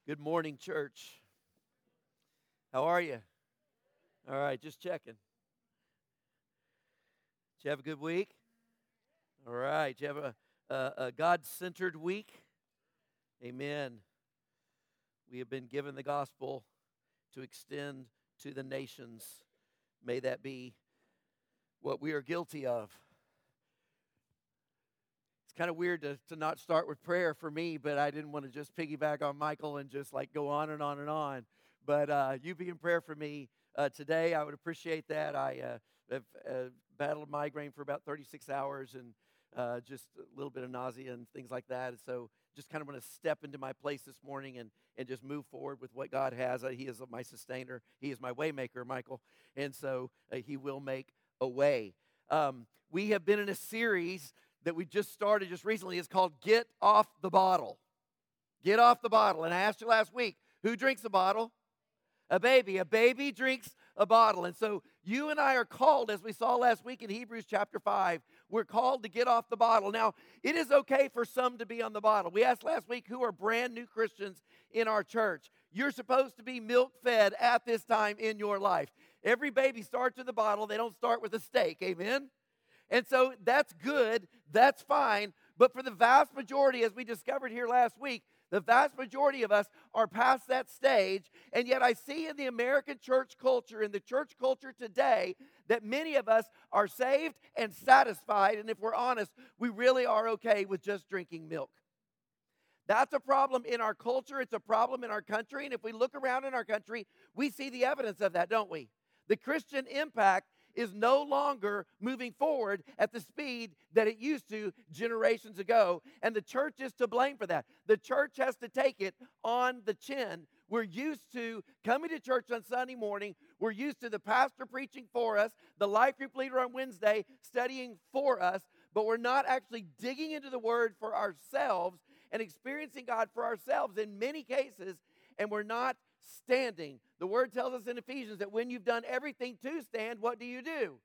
Good morning, church. How are you? All right, just checking. Did you have a good week? All right, did you have a God-centered week? Amen. We have been given the gospel to extend to the nations. May that be what we are guilty of. It's kind of weird to not start with prayer for me, but I didn't want to just piggyback on Michael and just like go on and on and on. But you be in prayer for me today. I would appreciate that. I have battled migraine for about 36 hours and just a little bit of nausea and things like that. And so just kind of want to step into my place this morning and just move forward with what God has. He is my sustainer. He is my way maker, Michael. And so he will make a way. We have been in a series that we just started just recently. It's called Get Off the Bottle. Get off the bottle. And I asked you last week, who drinks a bottle? A baby. A baby drinks a bottle. And so you and I are called, as we saw last week in Hebrews chapter 5, we're called to get off the bottle. Now, it is okay for some to be on the bottle. We asked last week who are brand new Christians in our church. You're supposed to be milk-fed at this time in your life. Every baby starts with a bottle. They don't start with a steak. Amen? And so that's good, that's fine, but for the vast majority, as we discovered here last week, the vast majority of us are past that stage, and yet I see in the American church culture, in the church culture today, that many of us are saved and satisfied, and if we're honest, we really are okay with just drinking milk. That's a problem in our culture, it's a problem in our country, and if we look around in our country, we see the evidence of that, don't we? The Christian impact is no longer moving forward at the speed that it used to generations ago, and the church is to blame for that. The church has to take it on the chin. We're used to coming to church on Sunday morning. We're used to the pastor preaching for us, the life group leader on Wednesday studying for us, but we're not actually digging into the Word for ourselves and experiencing God for ourselves in many cases, and we're not standing. The Word tells us in Ephesians that when you've done everything to stand, what do?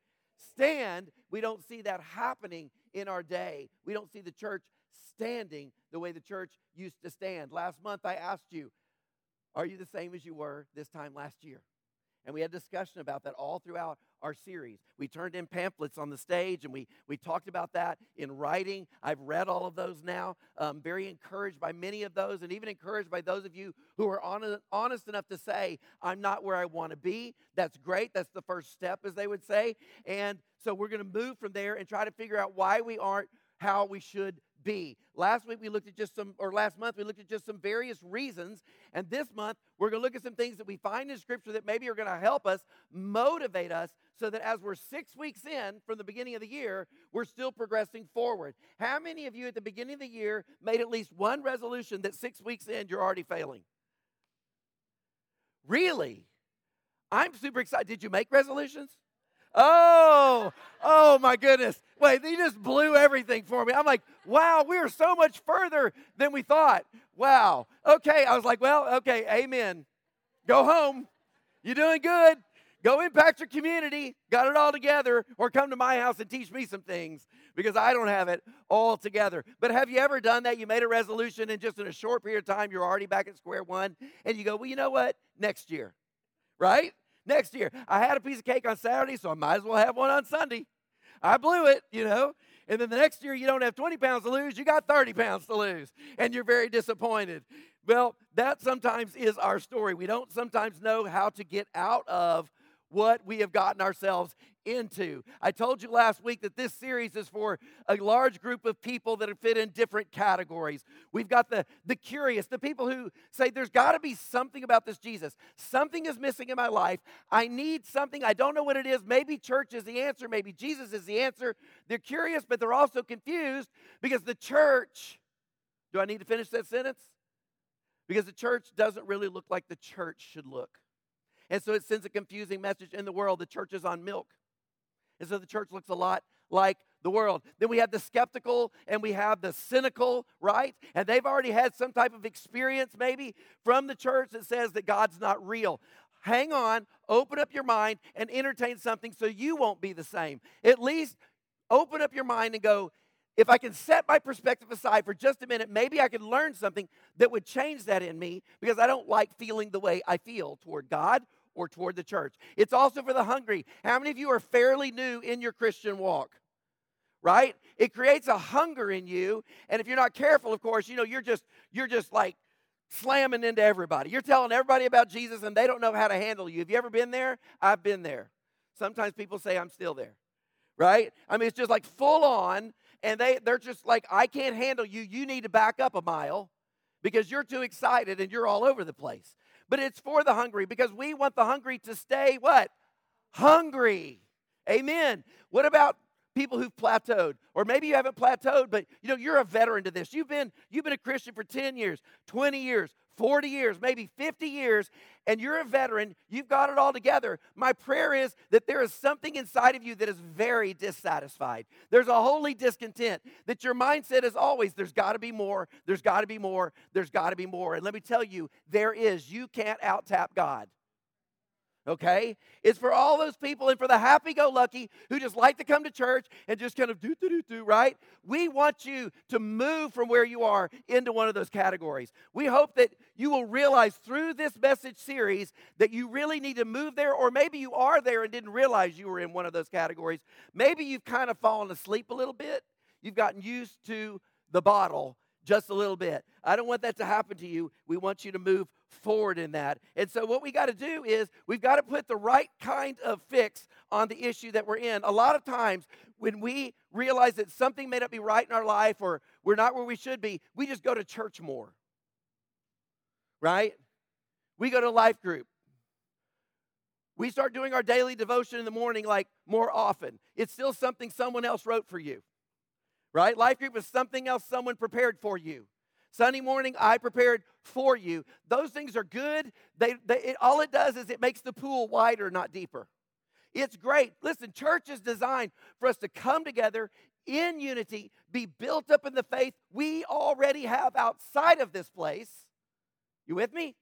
Stand. We don't see that happening in our day. We don't see the church standing the way the church used to stand. Last month I asked you, are you the same as you were this time last year? And we had a discussion about that all throughout our series. We turned in pamphlets on the stage, and we talked about that in writing. I've read all of those now. Very encouraged by many of those, and even encouraged by those of you who are honest enough to say, I'm not where I want to be. That's great. That's the first step, as they would say. And so we're going to move from there and try to figure out why we aren't how we should be. Last month we looked at just some various reasons, and this month we're going to look at some things that we find in Scripture that maybe are going to help us, motivate us, so that as we're 6 weeks in from the beginning of the year, we're still progressing forward. How many of you at the beginning of the year made at least one resolution that 6 weeks in you're already failing? Really? I'm super excited. Did you make resolutions? Oh my goodness. Wait, they just blew everything for me. I'm like, wow, we are so much further than we thought. Wow. Okay, I was like, well, okay, amen. Go home. You're doing good. Go impact your community. Got it all together. Or come to my house and teach me some things because I don't have it all together. But have you ever done that? You made a resolution and just in a short period of time, you're already back at square one. And you go, well, you know what? Next year, right? Next year. I had a piece of cake on Saturday, so I might as well have one on Sunday. I blew it, And then the next year, you don't have 20 pounds to lose. You got 30 pounds to lose, and you're very disappointed. Well, that sometimes is our story. We don't sometimes know how to get out of what we have gotten ourselves into. I told you last week that this series is for a large group of people that are fit in different categories. We've got the curious, the people who say there's got to be something about this Jesus. Something is missing in my life. I need something. I don't know what it is. Maybe church is the answer. Maybe Jesus is the answer. They're curious, but they're also confused because the church, do I need to finish that sentence? Because the church doesn't really look like the church should look. And so it sends a confusing message in the world. The church is on milk. And so the church looks a lot like the world. Then we have the skeptical and we have the cynical, right? And they've already had some type of experience maybe from the church that says that God's not real. Hang on, open up your mind and entertain something so you won't be the same. At least open up your mind and go, if I can set my perspective aside for just a minute, maybe I can learn something that would change that in me, because I don't like feeling the way I feel toward God or toward the church. It's also for the hungry. How many of you are fairly new in your Christian walk? Right? It creates a hunger in you, and if you're not careful, of course, you're just like slamming into everybody. You're telling everybody about Jesus, and they don't know how to handle you. Have you ever been there? I've been there. Sometimes people say I'm still there. Right? I mean, it's just like full on, and they're just like, I can't handle you. You need to back up a mile because you're too excited and you're all over the place. But it's for the hungry, because we want the hungry to stay what? Hungry. Amen. What about people who've plateaued? Or maybe you haven't plateaued, but you're a veteran to this. You've been a Christian for 10 years, 20 years, 40 years, maybe 50 years, and you're a veteran. You've got it all together. My prayer is that there is something inside of you that is very dissatisfied. There's a holy discontent, that your mindset is always, there's got to be more, there's got to be more, there's got to be more. And let me tell you, there is. You can't out-tap God. Okay? It's for all those people, and for the happy-go-lucky who just like to come to church and just kind of do, right? We want you to move from where you are into one of those categories. We hope that you will realize through this message series that you really need to move there, or maybe you are there and didn't realize you were in one of those categories. Maybe you've kind of fallen asleep a little bit. You've gotten used to the bottle just a little bit. I don't want that to happen to you. We want you to move forward in that. And so what we got to do is we've got to put the right kind of fix on the issue that we're in. A lot of times when we realize that something may not be right in our life, or we're not where we should be, we just go to church more. Right? We go to life group. We start doing our daily devotion in the morning like more often. It's still something someone else wrote for you. Right? Life group is something else someone prepared for you. Sunday morning, I prepared for you. Those things are good. All it does is it makes the pool wider, not deeper. It's great. Listen, church is designed for us to come together in unity, be built up in the faith we already have outside of this place. You with me?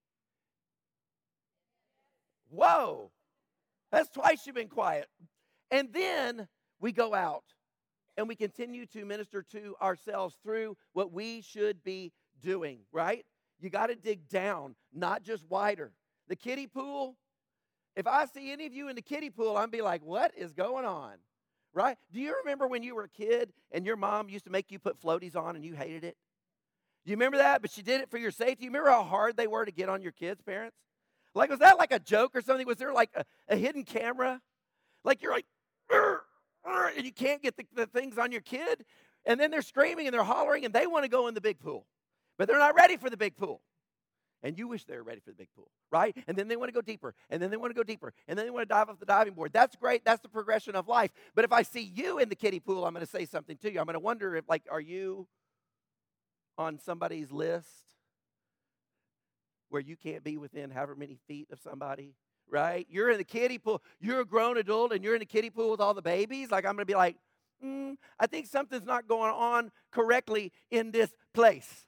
Whoa. That's twice you've been quiet. And then we go out. And we continue to minister to ourselves through what we should be doing, right? You got to dig down, not just wider. The kiddie pool, if I see any of you in the kiddie pool, I'm be like, what is going on, right? Do you remember when you were a kid and your mom used to make you put floaties on and you hated it? Do you remember that? But she did it for your safety. You remember how hard they were to get on your kids, parents? Like, was that like a joke or something? Was there like a hidden camera? Like you're like, "Urgh." And you can't get the things on your kid, and then they're screaming and they're hollering and they want to go in the big pool, but they're not ready for the big pool, and you wish they were ready for the big pool, right? And then they want to go deeper, and then they want to go deeper, and then they want to dive off the diving board. That's great. That's the progression of life. But if I see you in the kiddie pool, I'm going to say something to you. I'm going to wonder if, like, are you on somebody's list where you can't be within however many feet of somebody? Right? You're in the kiddie pool. You're a grown adult and you're in the kiddie pool with all the babies. Like, I'm going to be like, I think something's not going on correctly in this place.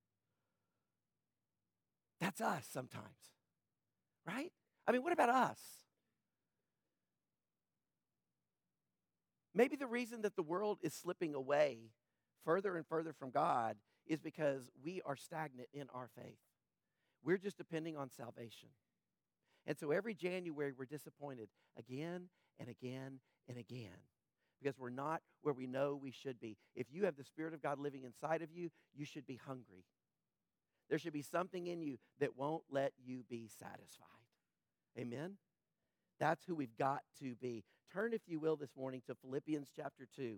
That's us sometimes. Right? I mean, what about us? Maybe the reason that the world is slipping away further and further from God is because we are stagnant in our faith. We're just depending on salvation. And so every January, we're disappointed again and again and again because we're not where we know we should be. If you have the Spirit of God living inside of you, you should be hungry. There should be something in you that won't let you be satisfied. Amen? That's who we've got to be. Turn, if you will, this morning to Philippians chapter 2.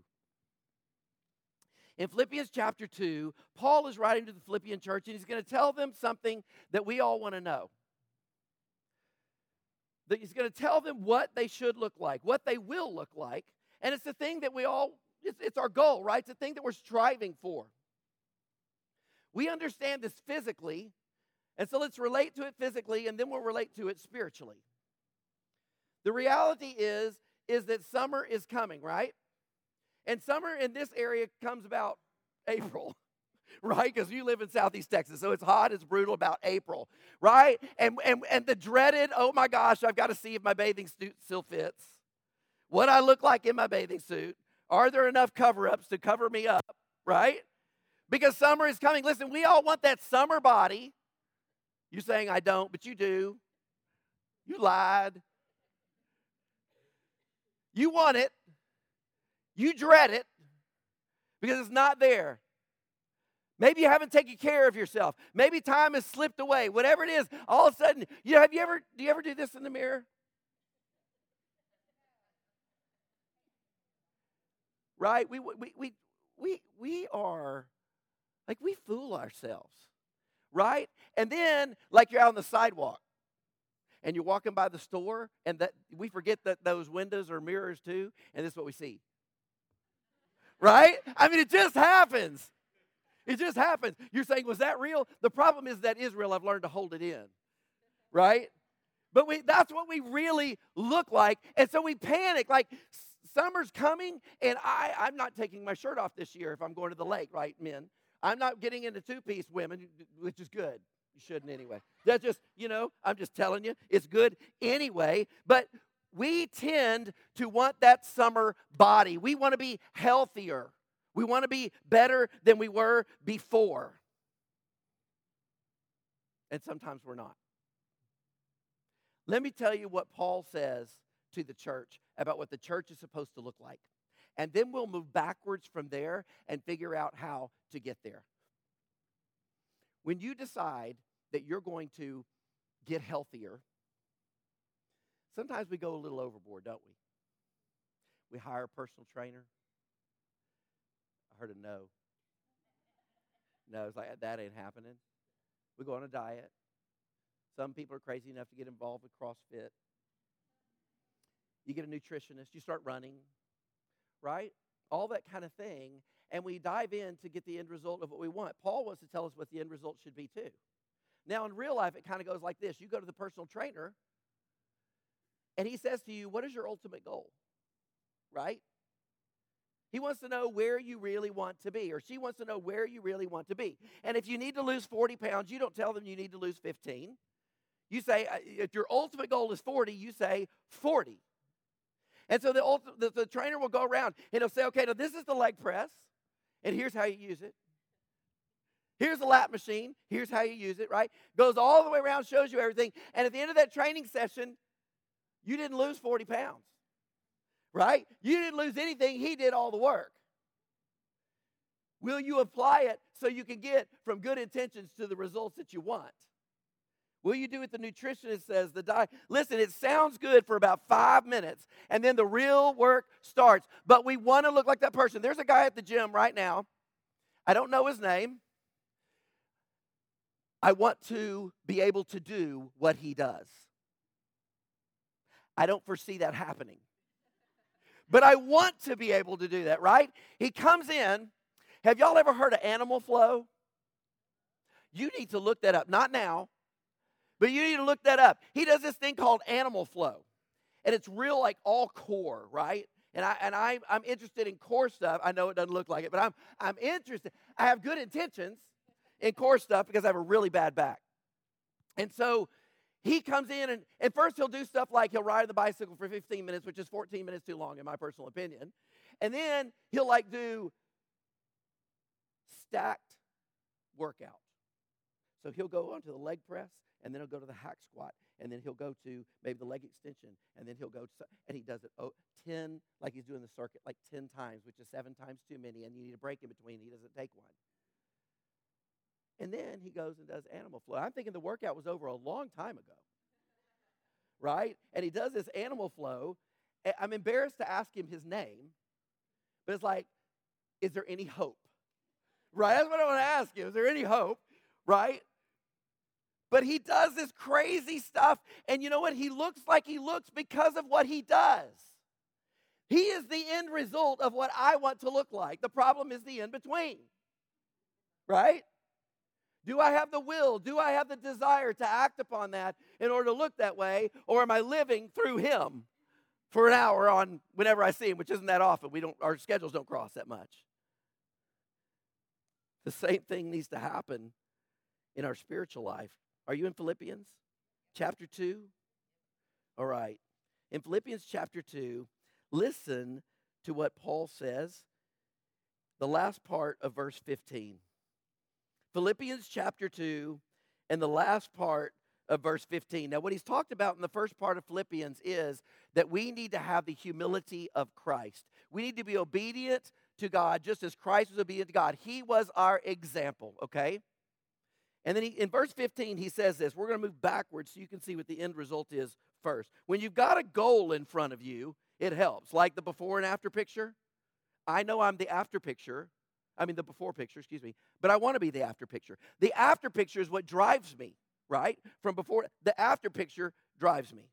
In Philippians chapter 2, Paul is writing to the Philippian church, and he's going to tell them something that we all want to know. That he's going to tell them what they should look like, what they will look like. And it's the thing that it's our goal, right? It's the thing that we're striving for. We understand this physically, and so let's relate to it physically, and then we'll relate to it spiritually. The reality is that summer is coming, right? And summer in this area comes about April. Right? Because you live in Southeast Texas, so it's hot, it's brutal about April, right? And the dreaded, oh my gosh, I've got to see if my bathing suit still fits. What I look like in my bathing suit, Are there enough cover-ups to cover me up, right? Because summer is coming. Listen, we all want that summer body. You saying I don't, but you do. You lied. You want it. You dread it because it's not there. Maybe you haven't taken care of yourself. Maybe time has slipped away. Whatever it is, all of a sudden, do you ever do this in the mirror? Right? We are like we fool ourselves. Right? And then like you're out on the sidewalk and you're walking by the store and that we forget that those windows are mirrors too, and this is what we see. Right? I mean, it just happens. It just happens. You're saying, was that real? The problem is that Israel, I've learned to hold it in. Right? But that's what we really look like. And so we panic like summer's coming and I'm not taking my shirt off this year if I'm going to the lake, right, men? I'm not getting into two-piece women, which is good. You shouldn't anyway. That's just, I'm just telling you, it's good anyway. But we tend to want that summer body. We want to be healthier. We want to be better than we were before. And sometimes we're not. Let me tell you what Paul says to the church about what the church is supposed to look like. And then we'll move backwards from there and figure out how to get there. When you decide that you're going to get healthier, sometimes we go a little overboard, don't we? We hire a personal trainer. I heard a no. No, it's like, that ain't happening. We go on a diet. Some people are crazy enough to get involved with CrossFit. You get a nutritionist. You start running. Right? All that kind of thing. And we dive in to get the end result of what we want. Paul wants to tell us what the end result should be too. Now, in real life, it kind of goes like this. You go to the personal trainer, and he says to you, what is your ultimate goal? Right? He wants to know where you really want to be, or she wants to know where you really want to be. And if you need to lose 40 pounds, you don't tell them you need to lose 15. You say, if your ultimate goal is 40, you say 40. And so the trainer will go around and he'll say, okay, now this is the leg press, and here's how you use it. Here's the lap machine. Here's how you use it, right? Goes all the way around, shows you everything. And at the end of that training session, you didn't lose 40 pounds, right? You didn't lose anything. He did all the work. Will you apply it so you can get from good intentions to the results that you want? Will you do what the nutritionist says, the diet? Listen, it sounds good for about 5 minutes, and then the real work starts. But we want to look like that person. There's a guy at the gym right now. I don't know his name. I want to be able to do what he does. I don't foresee that happening. But I want to be able to do that, right? He comes in. Have y'all ever heard of animal flow? You need to look that up. Not now. But you need to look that up. He does this thing called animal flow. And it's real like all core, right? And I'm interested in core stuff. I know it doesn't look like it, but I'm interested. I have good intentions in core stuff because I have a really bad back. And so he comes in and first he'll do stuff like he'll ride the bicycle for 15 minutes, which is 14 minutes too long in my personal opinion. And then he'll like do stacked workout. So he'll go onto the leg press, and then he'll go to the hack squat, and then he'll go to maybe the leg extension, and then he'll go to, and he does it 10, like he's doing the circuit, like 10 times, which is 7 times too many, and you need a break in between. He doesn't take one. And then he goes and does animal flow. I'm thinking the workout was over a long time ago, right? And he does this animal flow. I'm embarrassed to ask him his name, but it's like, is there any hope? Right? That's what I want to ask you. Is there any hope? Right? But he does this crazy stuff, and you know what? He looks like he looks because of what he does. He is the end result of what I want to look like. The problem is the in between. Right? Do I have the will? Do I have the desire to act upon that in order to look that way? Or am I living through him for an hour on whenever I see him, which isn't that often. Our schedules don't cross that much. The same thing needs to happen in our spiritual life. Are you in Philippians chapter 2? All right. In Philippians chapter 2, listen to what Paul says, the last part of verse 15. Philippians chapter 2 and the last part of verse 15. Now, what he's talked about in the first part of Philippians is that we need to have the humility of Christ. We need to be obedient to God just as Christ was obedient to God. He was our example, okay? And then in verse 15, he says this. We're going to move backwards so you can see what the end result is first. When you've got a goal in front of you, it helps. Like the before and after picture. I know I'm the after picture. The before picture, excuse me. But I want to be the after picture. The after picture is what drives me, right? From before, the after picture drives me.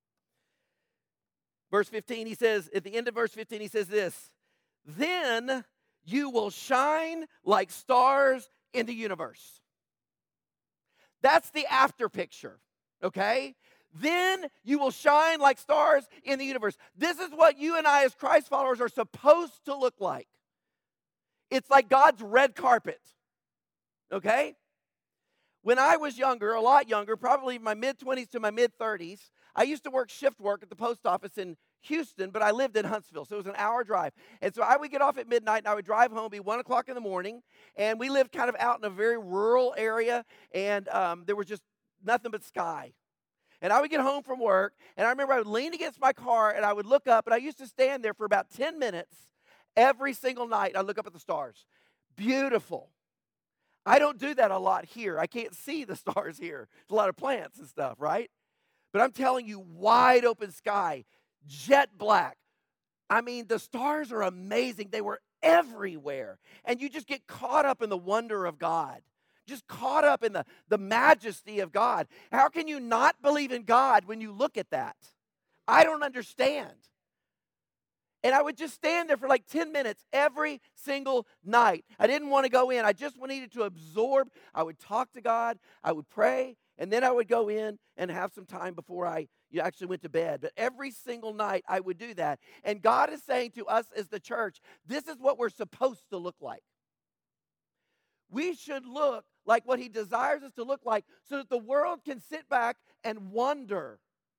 Verse 15, he says, at the end of verse 15, he says this. Then you will shine like stars in the universe. That's the after picture, okay? Then you will shine like stars in the universe. This is what you and I as Christ followers are supposed to look like. It's like God's red carpet, okay? When I was younger, a lot younger, probably my mid-20s to my mid-30s, I used to work shift work at the post office in Houston, but I lived in Huntsville, so it was an hour drive. And so I would get off at midnight, and I would drive home, be 1 o'clock in the morning, and we lived kind of out in a very rural area, and there was just nothing but sky. And I would get home from work, and I remember I would lean against my car, and I would look up, and I used to stand there for about 10 minutes every single night. I'd look up at the stars. Beautiful. I don't do that a lot here. I can't see the stars here. There's a lot of plants and stuff, right? But I'm telling you, wide open sky, jet black. The stars are amazing. They were everywhere. And you just get caught up in the wonder of God. Just caught up in the majesty of God. How can you not believe in God when you look at that? I don't understand. And I would just stand there for like 10 minutes every single night. I didn't want to go in. I just needed to absorb. I would talk to God. I would pray. And then I would go in and have some time before I actually went to bed. But every single night I would do that. And God is saying to us as the church, this is what we're supposed to look like. We should look like what He desires us to look like so that the world can sit back and wonder.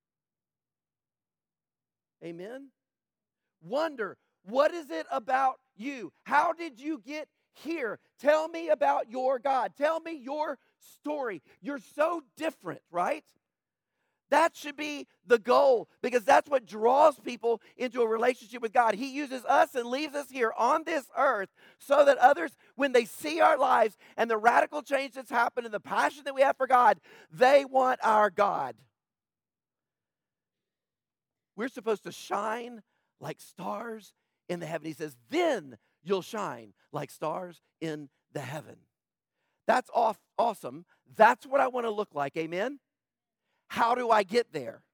Amen? Wonder, what is it about you? How did you get here? Tell me about your God. Tell me your story. You're so different, right? That should be the goal because that's what draws people into a relationship with God. He uses us and leaves us here on this earth so that others, when they see our lives and the radical change that's happened and the passion that we have for God, they want our God. We're supposed to shine like stars in the heaven. He says, then you'll shine like stars in the heaven. That's awesome. That's what I want to look like. Amen? How do I get there?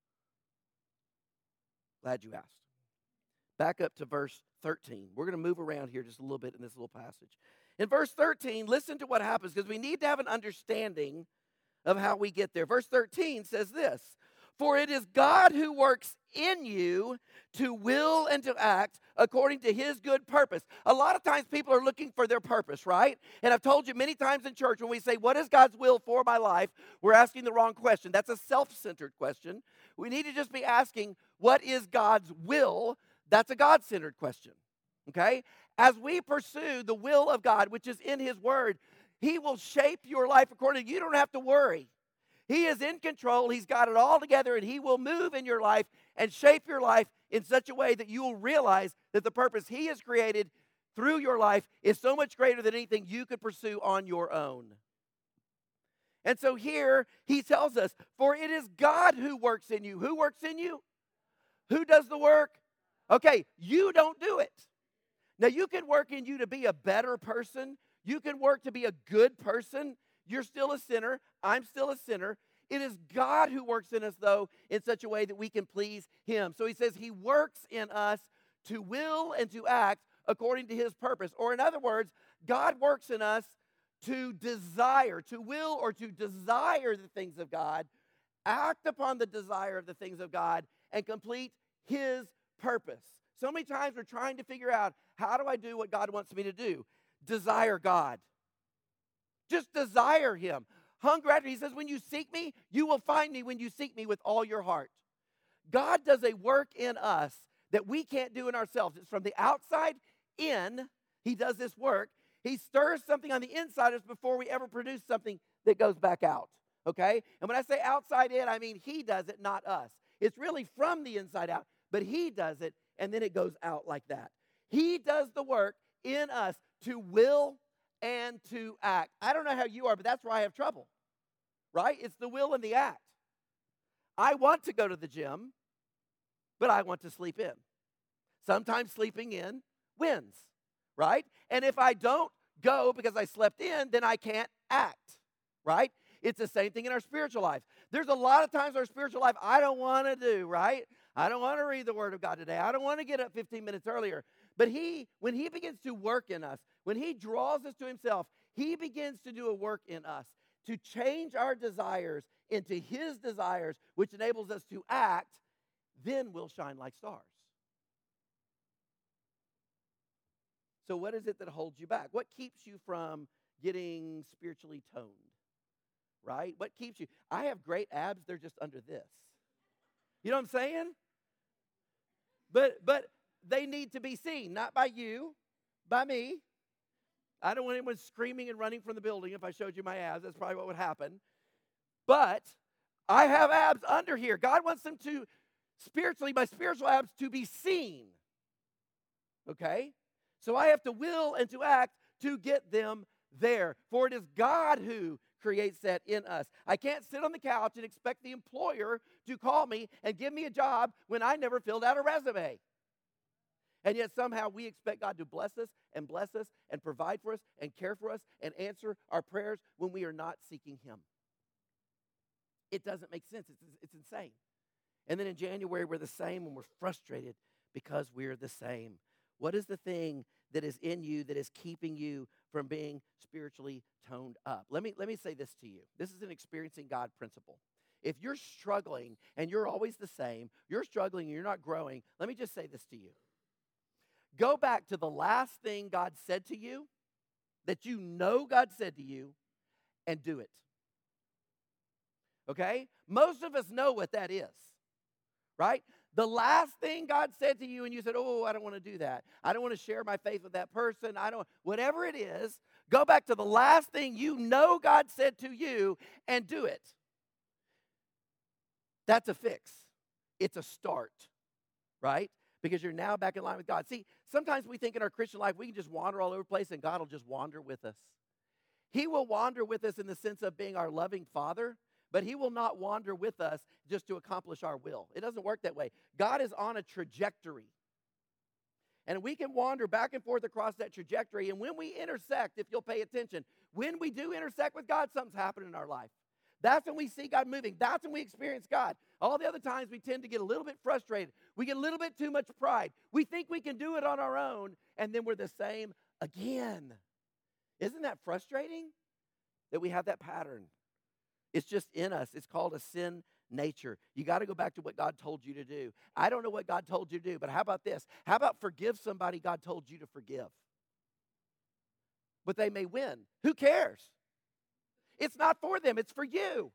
Glad you asked. Back up to verse 13. We're going to move around here just a little bit in this little passage. In verse 13, listen to what happens because we need to have an understanding of how we get there. Verse 13 says this, for it is God who works in you to will and to act according to His good purpose. A lot of times people are looking for their purpose, right? And I've told you many times in church when we say, what is God's will for my life? We're asking the wrong question. That's a self-centered question. We need to just be asking, what is God's will? That's a God-centered question, okay? As we pursue the will of God, which is in His Word, He will shape your life accordingly. You don't have to worry. He is in control. He's got it all together, and He will move in your life and shape your life in such a way that you will realize that the purpose He has created through your life is so much greater than anything you could pursue on your own. And so here He tells us, for it is God who works in you. Who works in you? Who does the work? Okay, you don't do it. Now, you can work in you to be a better person. You can work to be a good person. You're still a sinner. I'm still a sinner. It is God who works in us, though, in such a way that we can please Him. So He says He works in us to will and to act according to His purpose. Or in other words, God works in us to desire, to will or to desire the things of God, act upon the desire of the things of God, and complete His purpose. So many times we're trying to figure out, how do I do what God wants me to do? Desire God. Just desire Him. Hunger after. He says, when you seek me, you will find me when you seek me with all your heart. God does a work in us that we can't do in ourselves. It's from the outside in. He does this work. He stirs something on the inside of us before we ever produce something that goes back out, okay? And when I say outside in, I mean he does it, not us. It's really from the inside out, but he does it, and then it goes out like that. He does the work in us to will and to act. I don't know how you are, but that's where I have trouble, right? It's the will and the act. I want to go to the gym, but I want to sleep in. Sometimes sleeping in wins, right? And if I don't go because I slept in, then I can't act, right? It's the same thing in our spiritual life. There's a lot of times in our spiritual life I don't want to do, right? I don't want to read the Word of God today. I don't want to get up 15 minutes earlier. But when he begins to work in us, when he draws us to himself, he begins to do a work in us to change our desires into his desires, which enables us to act, then we'll shine like stars. So what is it that holds you back? What keeps you from getting spiritually toned? Right? What keeps you? I have great abs, they're just under this. You know what I'm saying? But they need to be seen, not by you, by me. I don't want anyone screaming and running from the building if I showed you my abs. That's probably what would happen. But I have abs under here. God wants them to, spiritually, my spiritual abs to be seen. Okay? So I have to will and to act to get them there. For it is God who creates that in us. I can't sit on the couch and expect the employer to call me and give me a job when I never filled out a resume. And yet somehow we expect God to bless us and provide for us and care for us and answer our prayers when we are not seeking him. It doesn't make sense. It's insane. And then in January, we're the same and we're frustrated because we're the same. What is the thing that is in you that is keeping you from being spiritually toned up? Let me say this to you. This is an experiencing God principle. If you're struggling and you're always the same, you're struggling and you're not growing, let me just say this to you. Go back to the last thing God said to you that you know God said to you and do it. Okay? Most of us know what that is, right? The last thing God said to you and you said, oh, I don't want to do that. I don't want to share my faith with that person. Whatever it is, go back to the last thing you know God said to you and do it. That's a fix. It's a start, right? Because you're now back in line with God. See, sometimes we think in our Christian life we can just wander all over the place and God will just wander with us. He will wander with us in the sense of being our loving Father, but he will not wander with us just to accomplish our will. It doesn't work that way. God is on a trajectory. And we can wander back and forth across that trajectory. And when we intersect, if you'll pay attention, when we do intersect with God, something's happening in our life. That's when we see God moving. That's when we experience God. All the other times we tend to get a little bit frustrated. We get a little bit too much pride. We think we can do it on our own, and then we're the same again. Isn't that frustrating that we have that pattern? It's just in us. It's called a sin nature. You got to go back to what God told you to do. I don't know what God told you to do, but how about this? How about forgive somebody God told you to forgive? But they may win. Who cares? It's not for them. It's for you.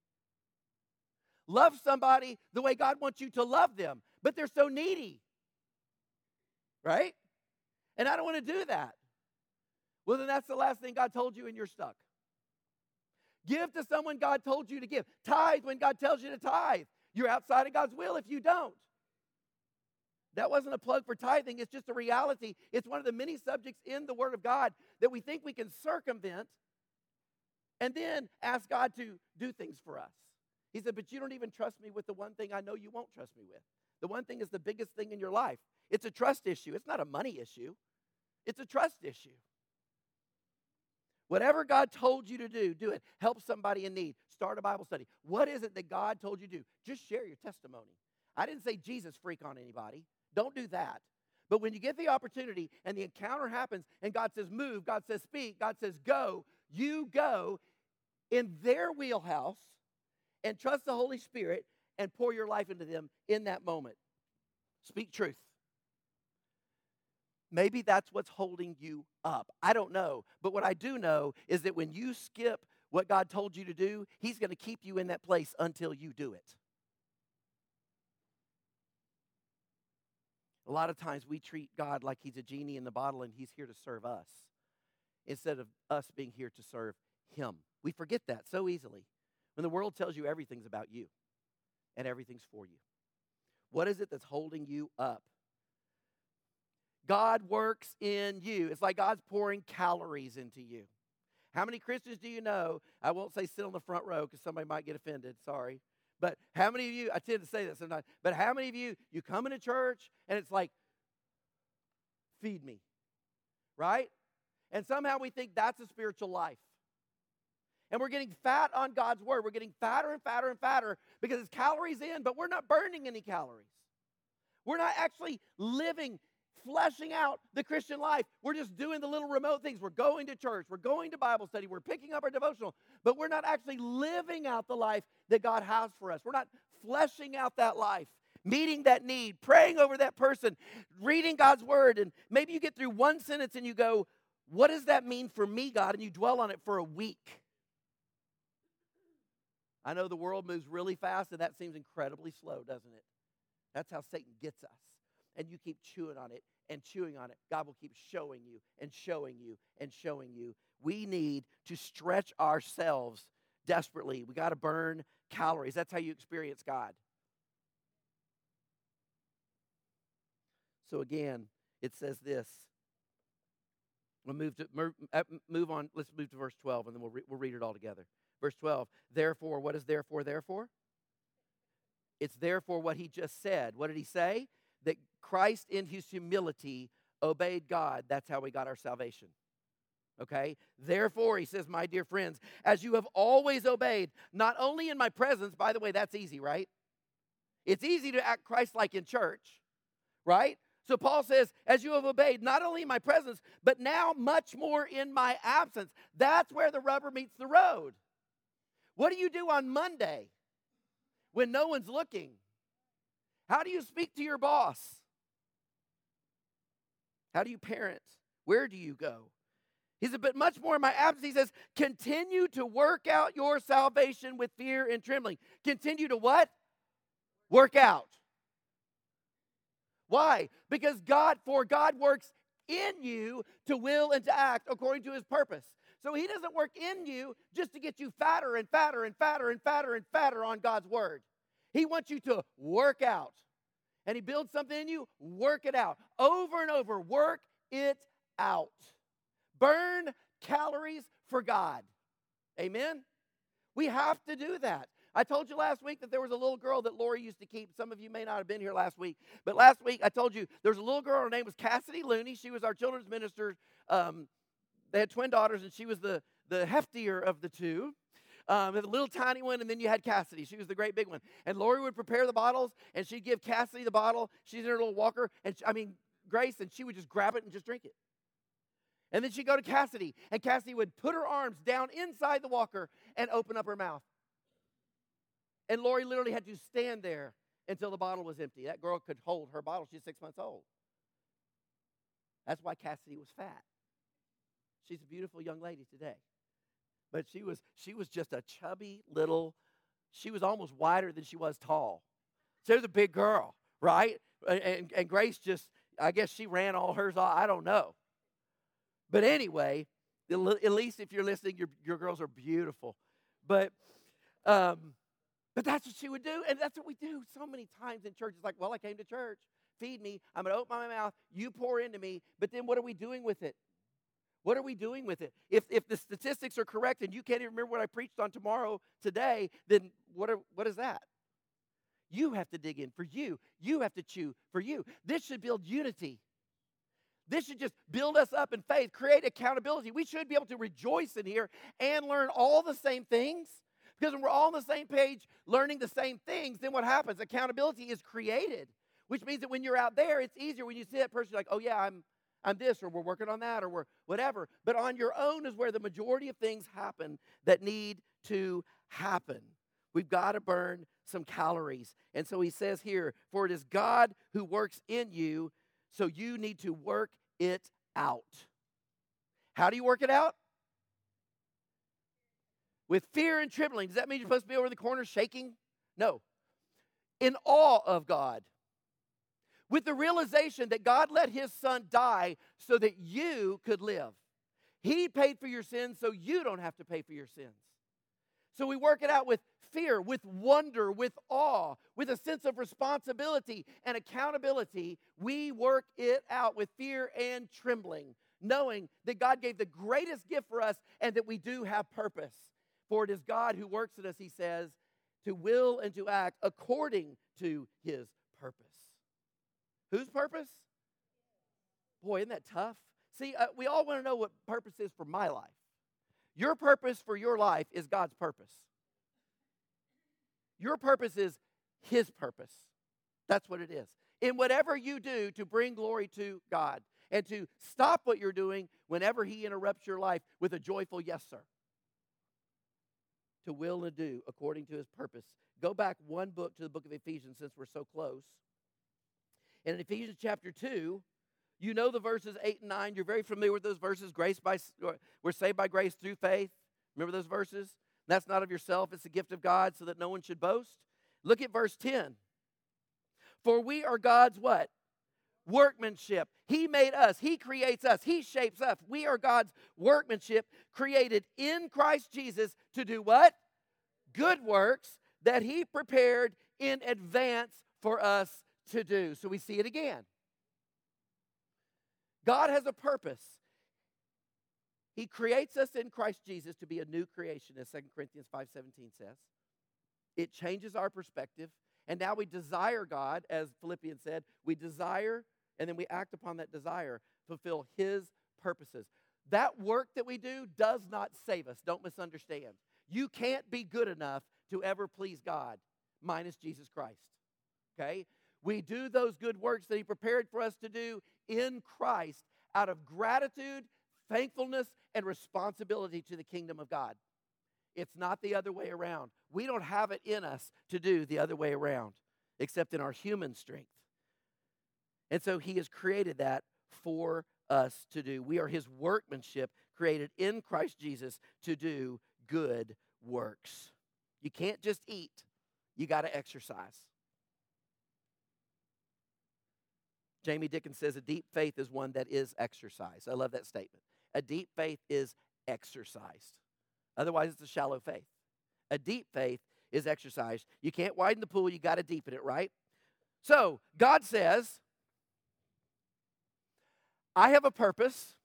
Love somebody the way God wants you to love them, but they're so needy, right? And I don't want to do that. Well, then that's the last thing God told you and you're stuck. Give to someone God told you to give. Tithe when God tells you to tithe. You're outside of God's will if you don't. That wasn't a plug for tithing. It's just a reality. It's one of the many subjects in the Word of God that we think we can circumvent and then ask God to do things for us. He said, but you don't even trust me with the one thing I know you won't trust me with. The one thing is the biggest thing in your life. It's a trust issue. It's not a money issue. It's a trust issue. Whatever God told you to do it. Help somebody in need. Start a Bible study. What is it that God told you to do? Just share your testimony. I didn't say Jesus freak on anybody. Don't do that. But when you get the opportunity and the encounter happens and God says move, God says speak, God says go, you go in their wheelhouse and trust the Holy Spirit and pour your life into them in that moment. Speak truth. Maybe that's what's holding you up. I don't know. But what I do know is that when you skip what God told you to do, He's going to keep you in that place until you do it. A lot of times we treat God like he's a genie in the bottle and he's here to serve us instead of us being here to serve him. We forget that so easily when the world tells you everything's about you and everything's for you. What is it that's holding you up? God works in you. It's like God's pouring calories into you. How many Christians do you know? I won't say sit on the front row because somebody might get offended. Sorry. But how many of you, I tend to say that sometimes, but how many of you come into church and it's like, feed me, right? And somehow we think that's a spiritual life. And we're getting fat on God's word. We're getting fatter and fatter and fatter because it's calories in, but we're not burning any calories. We're not actually living, fleshing out the Christian life. We're just doing the little remote things. We're going to church. We're going to Bible study. We're picking up our devotional. But we're not actually living out the life that God has for us. We're not fleshing out that life, meeting that need, praying over that person, reading God's word. And maybe you get through one sentence and you go, what does that mean for me, God? And you dwell on it for a week. I know the world moves really fast, and that seems incredibly slow, doesn't it? That's how Satan gets us. And you keep chewing on it and chewing on it. God will keep showing you and showing you and showing you. We need to stretch ourselves desperately. We got to burn calories. That's how you experience God. So again, it says this. We'll move on. Let's move to verse 12, and then we'll read it all together. Verse 12, therefore, what is therefore? It's therefore what he just said. What did he say? That Christ in his humility obeyed God. That's how we got our salvation. Okay? Therefore, he says, my dear friends, as you have always obeyed, not only in my presence, by the way, that's easy, right? It's easy to act Christ-like in church, right? So Paul says, as you have obeyed, not only in my presence, but now much more in my absence. That's where the rubber meets the road. What do you do on Monday when no one's looking? How do you speak to your boss? How do you parent? Where do you go? He said, but much more in my absence. He says, continue to work out your salvation with fear and trembling. Continue to what? Work out. Why? Because God works in you to will and to act according to his purpose. So he doesn't work in you just to get you fatter and fatter and fatter and fatter and fatter on God's word. He wants you to work out. And he builds something in you, work it out. Over and over, work it out. Burn calories for God. Amen? We have to do that. I told you last week that there was a little girl that Lori used to keep. Some of you may not have been here last week. But last week I told you there was a little girl. Her name was Cassidy Looney. She was our children's minister. They had twin daughters, and she was the heftier of the two. The little tiny one, and then you had Cassidy. She was the great big one. And Lori would prepare the bottles, and she'd give Cassidy the bottle. She's in her little walker, and Grace, and she would just grab it and just drink it. And then she'd go to Cassidy, and Cassidy would put her arms down inside the walker and open up her mouth. And Lori literally had to stand there until the bottle was empty. That girl could hold her bottle. She's 6 months old. That's why Cassidy was fat. She's a beautiful young lady today. But she was just a chubby little, she was almost wider than she was tall. She was a big girl, right? And Grace just, I guess she ran all hers off. I don't know. But anyway, at least if you're listening, your girls are beautiful. But that's what she would do, and that's what we do so many times in church. It's like, well, I came to church. Feed me. I'm going to open my mouth. You pour into me. But then what are we doing with it? What are we doing with it? If the statistics are correct and you can't even remember what I preached on today, then what is that? You have to dig in for you. You have to chew for you. This should build unity. This should just build us up in faith, create accountability. We should be able to rejoice in here and learn all the same things. Because when we're all on the same page, learning the same things, then what happens? Accountability is created, which means that when you're out there, it's easier when you see that person, you're like, oh yeah, I'm this, or we're working on that, or we're whatever. But on your own is where the majority of things happen that need to happen. We've got to burn some calories. And so he says here, for it is God who works in you, so you need to work it out. How do you work it out? With fear and trembling. Does that mean you're supposed to be over in the corner shaking? No. In awe of God. with the realization that God let his son die so that you could live. He paid for your sins so you don't have to pay for your sins. So we work it out with fear, with wonder, with awe, with a sense of responsibility and accountability. We work it out with fear and trembling, knowing that God gave the greatest gift for us and that we do have purpose. For it is God who works in us, he says, to will and to act according to his purpose. Whose purpose? Boy, isn't that tough? See, we all want to know what purpose is for my life. Your purpose for your life is God's purpose. Your purpose is his purpose. That's what it is. In whatever you do to bring glory to God and to stop what you're doing whenever he interrupts your life with a joyful yes, sir. To will and do according to his purpose. Go back one book to the book of Ephesians since we're so close. And in Ephesians chapter 2, you know the verses 8 and 9. You're very familiar with those verses. We're saved by grace through faith. Remember those verses? That's not of yourself. It's the gift of God so that no one should boast. Look at verse 10. For we are God's what? Workmanship. He made us. He creates us. He shapes us. We are God's workmanship created in Christ Jesus to do what? Good works that he prepared in advance for us to do. So we see it again. God has a purpose. He creates us in Christ Jesus to be a new creation, as 2 Corinthians 5:17 says. It changes our perspective, and now we desire God, as Philippians said. We desire, and then we act upon that desire, fulfill his purposes. That work that we do does not save us. Don't misunderstand. You can't be good enough to ever please God, minus Jesus Christ. Okay? We do those good works that he prepared for us to do in Christ out of gratitude, thankfulness, and responsibility to the kingdom of God. It's not the other way around. We don't have it in us to do the other way around, except in our human strength. And so he has created that for us to do. We are his workmanship created in Christ Jesus to do good works. You can't just eat. You got to exercise. Jamie Dickens says a deep faith is one that is exercised. I love that statement. A deep faith is exercised. Otherwise, it's a shallow faith. A deep faith is exercised. You can't widen the pool. You got to deepen it, right? So, God says, I have a purpose.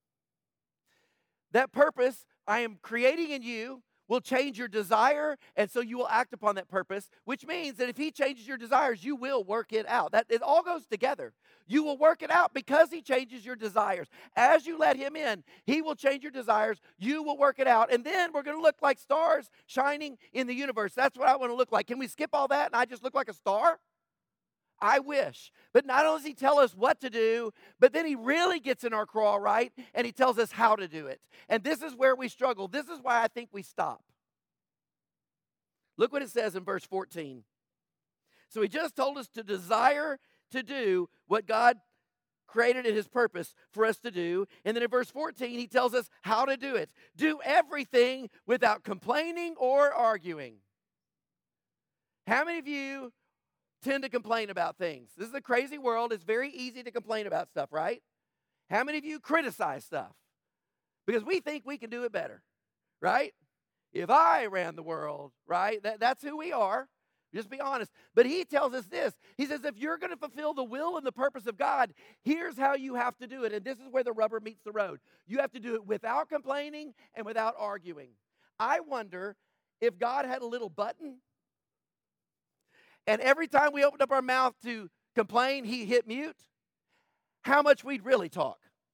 That purpose I am creating in you will change your desire, and so you will act upon that purpose, which means that if he changes your desires, you will work it out. That it all goes together. You will work it out because he changes your desires. As you let him in, he will change your desires. You will work it out, and then we're going to look like stars shining in the universe. That's what I want to look like. Can we skip all that and I just look like a star? I wish. But not only does he tell us what to do, but then he really gets in our craw, right? And he tells us how to do it. And this is where we struggle. This is why I think we stop. Look what it says in verse 14. So he just told us to desire to do what God created in his purpose for us to do. And then in verse 14, he tells us how to do it. Do everything without complaining or arguing. How many of you tend to complain about things? This is a crazy world. It's very easy to complain about stuff, right? How many of you criticize stuff? Because we think we can do it better, right? If I ran the world, right? That's who we are. Just be honest. But he tells us this. He says, if you're going to fulfill the will and the purpose of God, here's how you have to do it. And this is where the rubber meets the road. You have to do it without complaining and without arguing. I wonder if God had a little button, and every time we opened up our mouth to complain, he hit mute, how much we'd really talk.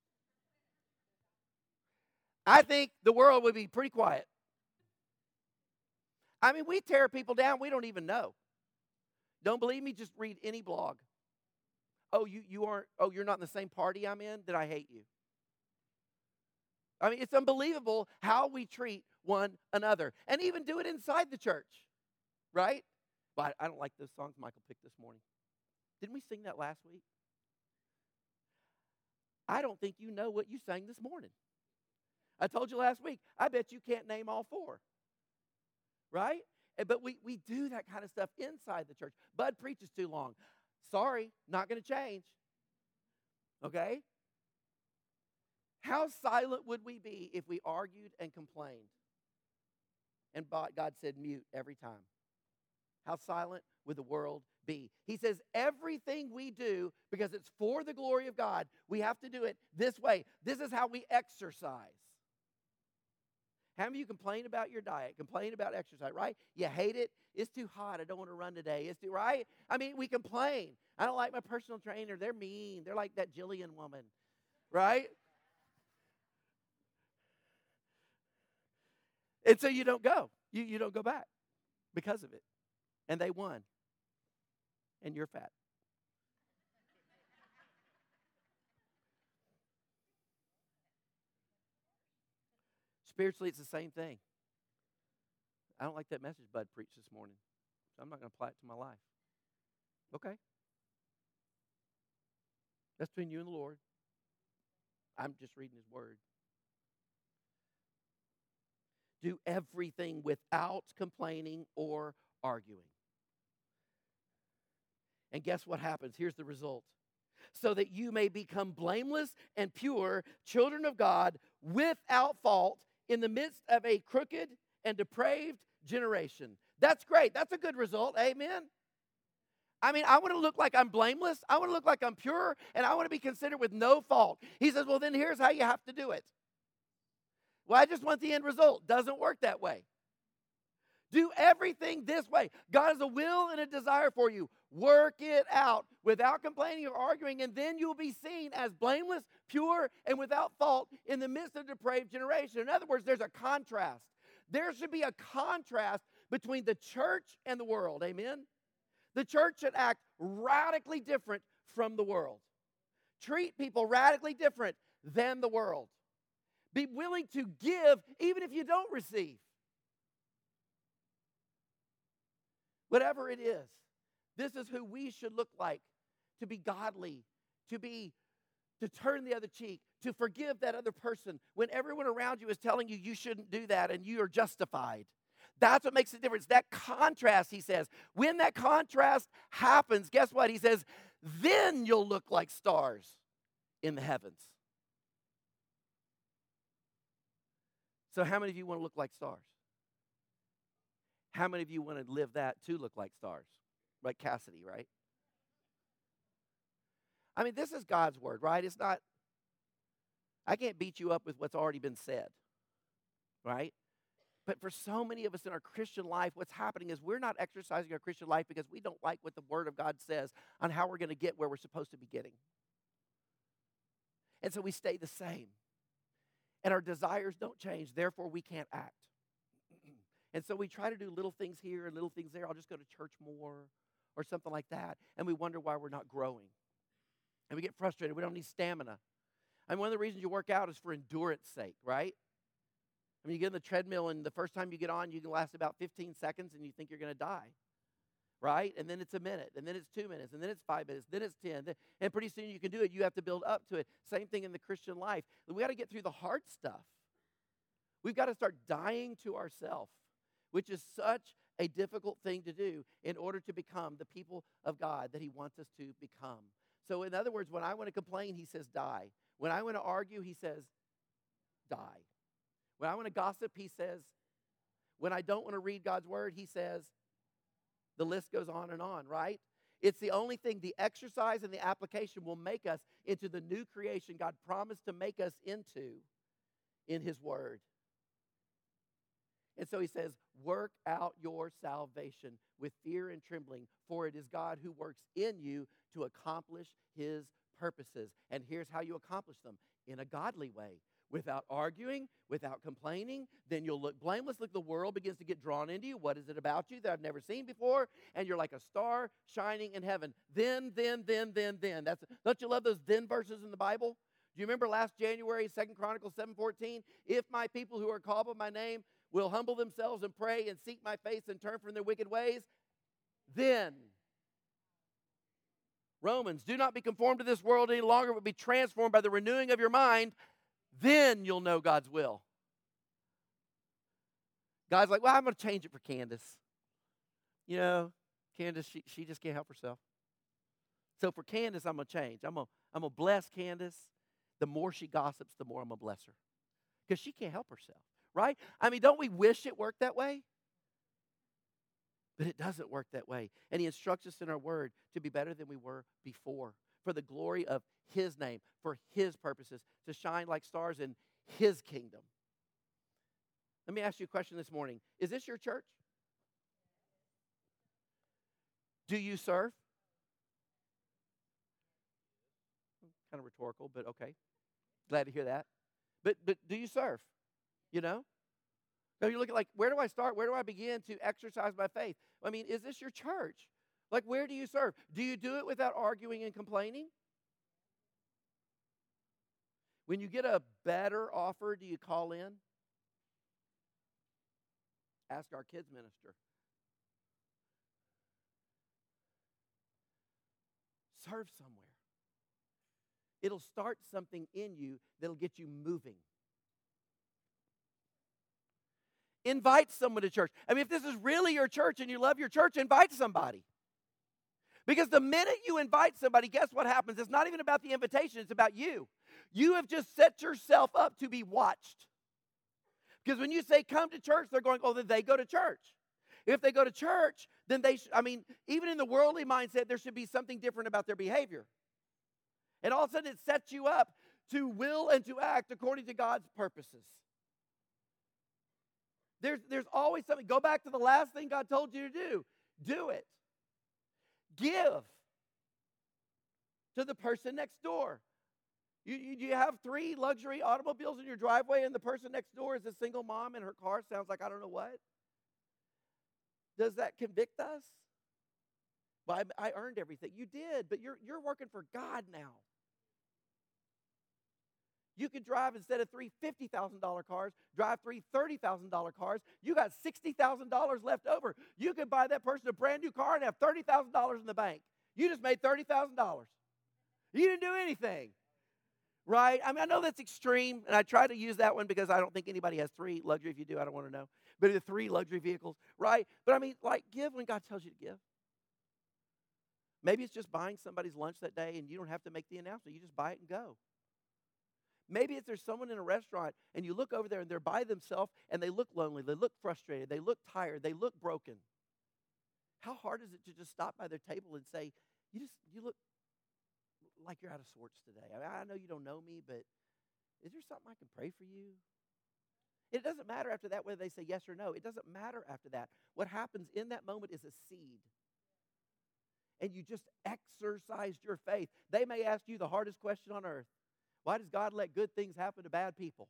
I think the world would be pretty quiet. I mean, we tear people down we don't even know. Don't believe me? Just read any blog. Oh, you're not in the same party I'm in? Then I hate you. I mean, it's unbelievable how we treat one another. And even do it inside the church, right? But I don't like those songs Michael picked this morning. Didn't we sing that last week? I don't think you know what you sang this morning. I told you last week, I bet you can't name all four. Right? But we do that kind of stuff inside the church. Bud preaches too long. Sorry, not going to change. Okay? How silent would we be if we argued and complained? And God said mute every time. How silent would the world be? He says everything we do, because it's for the glory of God, we have to do it this way. This is how we exercise. How many of you complain about your diet, complain about exercise, right? You hate it. It's too hot. I don't want to run today. It's too, right? I mean, we complain. I don't like my personal trainer. They're mean. They're like that Jillian woman, right? And so you don't go. You don't go back because of it. And they won. And you're fat. Spiritually, it's the same thing. I don't like that message Bud preached this morning, so I'm not going to apply it to my life. Okay. That's between you and the Lord. I'm just reading His Word. Do everything without complaining or arguing. And guess what happens? Here's the result. So that you may become blameless and pure, children of God, without fault, in the midst of a crooked and depraved generation. That's great. That's a good result. Amen. I mean, I want to look like I'm blameless. I want to look like I'm pure, and I want to be considered with no fault. He says, well, then here's how you have to do it. Well, I just want the end result. Doesn't work that way. Do everything this way. God has a will and a desire for you. Work it out without complaining or arguing, and then you'll be seen as blameless, pure, and without fault in the midst of a depraved generation. In other words, there's a contrast. There should be a contrast between the church and the world. Amen? The church should act radically different from the world. Treat people radically different than the world. Be willing to give even if you don't receive. Whatever it is, this is who we should look like, to be godly, to turn the other cheek, to forgive that other person when everyone around you is telling you you shouldn't do that and you are justified. That's what makes the difference. That contrast, he says, when that contrast happens, guess what? He says, then you'll look like stars in the heavens. So how many of you want to look like stars? How many of you want to live that to look like stars? Like Cassidy, right? I mean, this is God's word, right? It's not, I can't beat you up with what's already been said, right? But for so many of us in our Christian life, what's happening is we're not exercising our Christian life because we don't like what the Word of God says on how we're going to get where we're supposed to be getting. And so we stay the same. And our desires don't change, therefore we can't act. And so we try to do little things here and little things there. I'll just go to church more or something like that. And we wonder why we're not growing. And we get frustrated. We don't need stamina. And one of the reasons you work out is for endurance sake, right? I mean, you get on the treadmill, and the first time you get on, you can last about 15 seconds, and you think you're going to die, right? And then it's a minute, and then it's 2 minutes, and then it's 5 minutes, then it's 10. And pretty soon you can do it. You have to build up to it. Same thing in the Christian life. We got to get through the hard stuff. We've got to start dying to ourselves, which is such a difficult thing to do in order to become the people of God that He wants us to become. So in other words, when I want to complain, He says die. When I want to argue, He says die. When I want to gossip, He says, when I don't want to read God's word, He says, the list goes on, right? It's the only thing, the exercise and the application will make us into the new creation God promised to make us into in His word. And so He says, work out your salvation with fear and trembling, for it is God who works in you to accomplish His purposes. And here's how you accomplish them: in a godly way. Without arguing, without complaining, then you'll look blameless. Look, the world begins to get drawn into you. What is it about you that I've never seen before? And you're like a star shining in heaven. Then. Don't you love those then verses in the Bible? Do you remember last January, 2 Chronicles 7:14? If my people who are called by my name will humble themselves and pray and seek my face and turn from their wicked ways, then. Romans, do not be conformed to this world any longer, but be transformed by the renewing of your mind. Then you'll know God's will. God's like, well, I'm going to change it for Candace. You know, Candace, she just can't help herself. So for Candace, I'm going to change. I'm going to bless Candace. The more she gossips, the more I'm going to bless her. Because she can't help herself, right? I mean, don't we wish it worked that way? But it doesn't work that way. And he instructs us in our word to be better than we were before, for the glory of his name, for his purposes, to shine like stars in his kingdom. Let me ask you a question this morning. Is this your church? Do you serve? Kind of rhetorical, but okay. Glad to hear that. But do you serve? You know? So you look at, like, where do I start? Where do I begin to exercise my faith? I mean, is this your church? Like, where do you serve? Do you do it without arguing and complaining? When you get a better offer, do you call in? Ask our kids minister. Serve somewhere. It'll start something in you that'll get you moving. Invite someone to church. I mean, if this is really your church and you love your church, invite somebody. Because the minute you invite somebody, guess what happens? It's not even about the invitation, it's about you. You have just set yourself up to be watched. Because when you say come to church, they're going, oh, then they go to church. If they go to church, then even in the worldly mindset, there should be something different about their behavior. And all of a sudden, it sets you up to will and to act according to God's purposes. There's always something. Go back to the last thing God told you to do. Do it. Give to the person next door. You have 3 luxury automobiles in your driveway, and the person next door is a single mom, and her car sounds like I don't know what? Does that convict us? Well, I earned everything. You did, but you're working for God now. You could drive, instead of 3 $50,000 cars, drive 3 $30,000 cars. You got $60,000 left over. You could buy that person a brand new car and have $30,000 in the bank. You just made $30,000. You didn't do anything, right? I mean, I know that's extreme, and I try to use that one because I don't think anybody has 3 luxury. If you do, I don't want to know. But the 3 luxury vehicles, right? But I mean, like, give when God tells you to give. Maybe it's just buying somebody's lunch that day, and you don't have to make the announcement. You just buy it and go. Maybe if there's someone in a restaurant and you look over there and they're by themselves and they look lonely, they look frustrated, they look tired, they look broken. How hard is it to just stop by their table and say, you look like you're out of sorts today. I mean, I know you don't know me, but is there something I can pray for you? It doesn't matter after that whether they say yes or no. It doesn't matter after that. What happens in that moment is a seed. And you just exercised your faith. They may ask you the hardest question on earth. Why does God let good things happen to bad people?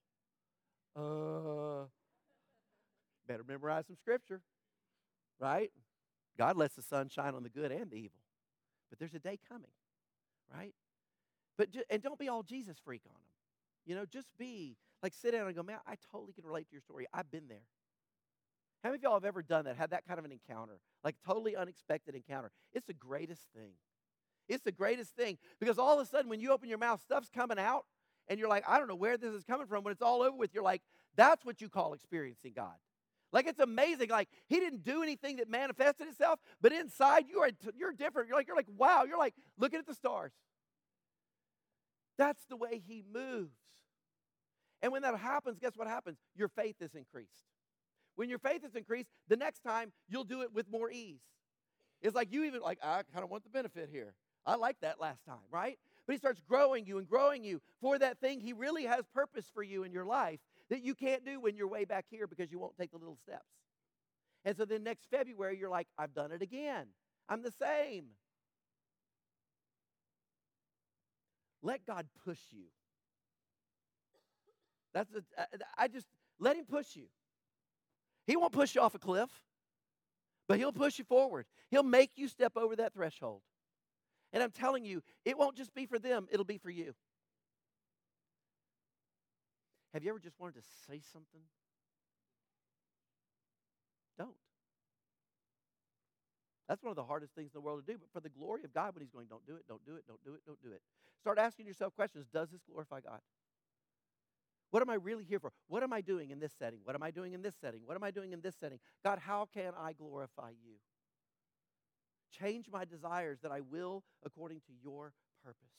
Better memorize some scripture, right? God lets the sun shine on the good and the evil. But there's a day coming, right? And don't be all Jesus freak on them. You know, just be, like, sit down and go, man, I totally can relate to your story. I've been there. How many of y'all have ever done that, had that kind of an encounter, like totally unexpected encounter? It's the greatest thing. It's the greatest thing, because all of a sudden when you open your mouth, stuff's coming out, and you're like, I don't know where this is coming from. When it's all over with, you're like, that's what you call experiencing God. Like, it's amazing. Like, he didn't do anything that manifested itself, but inside you're different. You're like, wow. You're like looking at the stars. That's the way he moves. And when that happens, guess what happens? Your faith is increased. When your faith is increased, the next time you'll do it with more ease. It's like you even like, I kind of want the benefit here. I like that last time, right? But he starts growing you for that thing. He really has purpose for you in your life that you can't do when you're way back here because you won't take the little steps. And so then next February, you're like, I've done it again. I'm the same. Let God push you. Let him push you. He won't push you off a cliff, but he'll push you forward. He'll make you step over that threshold. And I'm telling you, it won't just be for them, it'll be for you. Have you ever just wanted to say something? Don't. That's one of the hardest things in the world to do, but for the glory of God, when he's going, don't do it, don't do it, don't do it, don't do it. Start asking yourself questions. Does this glorify God? What am I really here for? What am I doing in this setting? What am I doing in this setting? What am I doing in this setting? God, how can I glorify you? Change my desires that I will according to your purpose.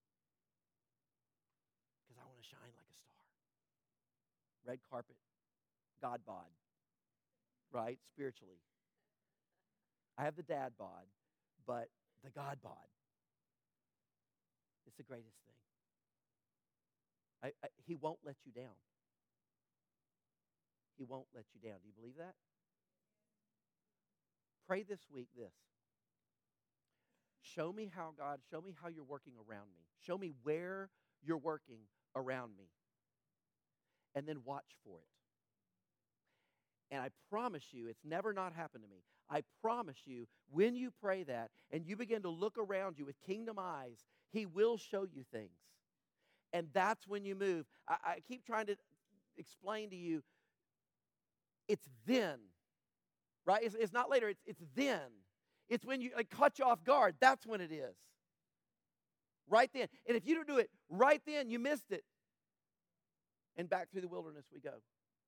Because I want to shine like a star. Red carpet, God bod, right? Spiritually. I have the dad bod, but the God bod. It's the greatest thing. He won't let you down. He won't let you down. Do you believe that? Pray this week this. Show me how, God, show me how you're working around me. Show me where you're working around me. And then watch for it. And I promise you, it's never not happened to me. I promise you, when you pray that and you begin to look around you with kingdom eyes, He will show you things. And that's when you move. I keep trying to explain to you, it's then, right? It's not later, it's then. It's when you caught you off guard. That's when it is. Right then. And if you don't do it right then, you missed it. And back through the wilderness we go.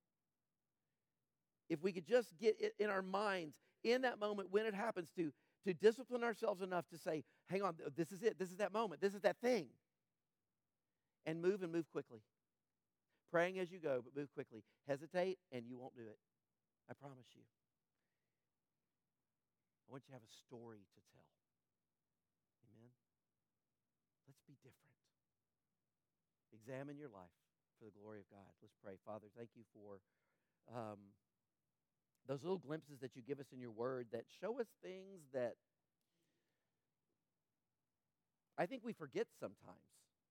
If we could just get it in our minds in that moment when it happens to discipline ourselves enough to say, hang on, this is it. This is that moment. This is that thing. And move quickly. Praying as you go, but move quickly. Hesitate and you won't do it. I promise you. I want you to have a story to tell. Amen? Let's be different. Examine your life for the glory of God. Let's pray. Father, thank you for those little glimpses that you give us in your word that show us things that I think we forget sometimes.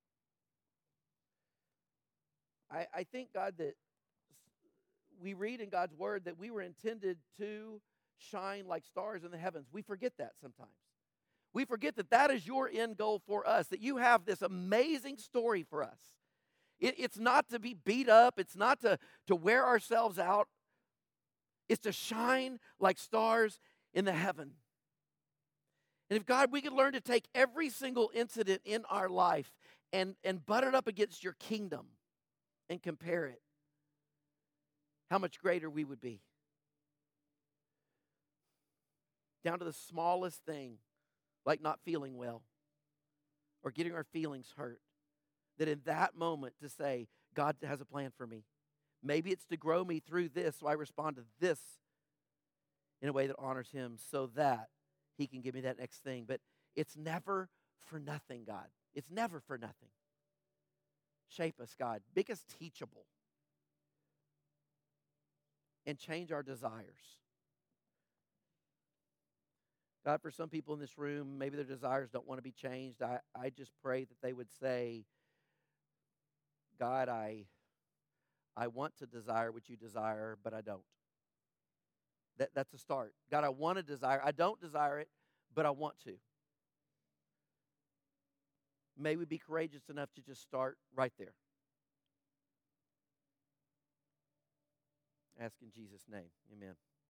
I think, God, that we read in God's word that we were intended to shine like stars in the heavens. We forget that sometimes. We forget that that is your end goal for us, that you have this amazing story for us. It's not to be beat up. It's not to wear ourselves out. It's to shine like stars in the heaven. And if, God, we could learn to take every single incident in our life and butt it up against your kingdom and compare it, how much greater we would be. Down to the smallest thing, like not feeling well or getting our feelings hurt. That in that moment to say, God has a plan for me. Maybe it's to grow me through this, so I respond to this in a way that honors Him so that He can give me that next thing. But it's never for nothing, God. It's never for nothing. Shape us, God. Make us teachable. And change our desires. God, for some people in this room, maybe their desires don't want to be changed. I just pray that they would say, God, I want to desire what you desire, but I don't. That's a start. God, I want to desire. I don't desire it, but I want to. May we be courageous enough to just start right there. Ask in Jesus' name. Amen.